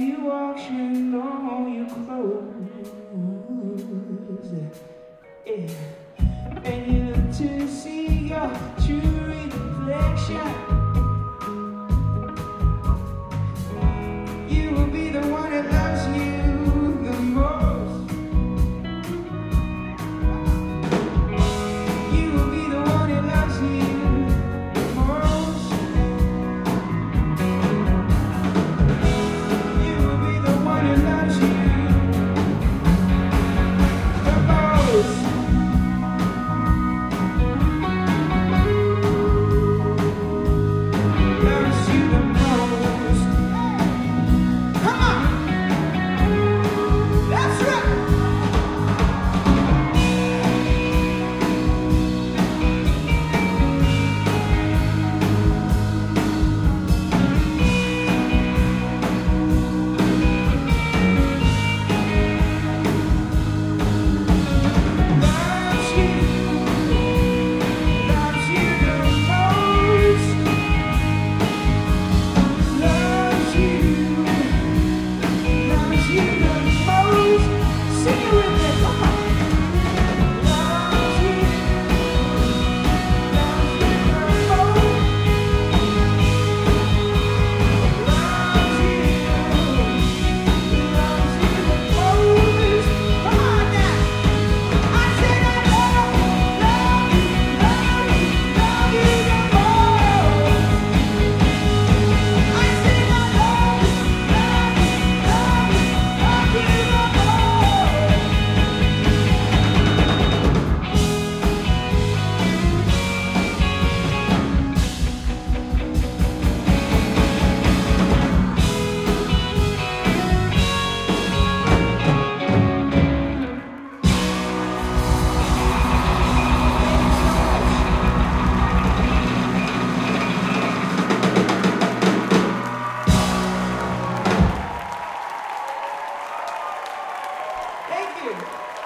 you washing all your clothes, yeah. And you look to see your true reflection. You will be the one that loves you the most. You will be the one that loves you the most. You will be the one that loves you the most. Loves you the most. Come on! That's right! Loves you the most. Loves you the most. Sing it with me, come on. Loves you the most. Loves you the most. Come on now. I said I love you the most. I said I love you the Thank you.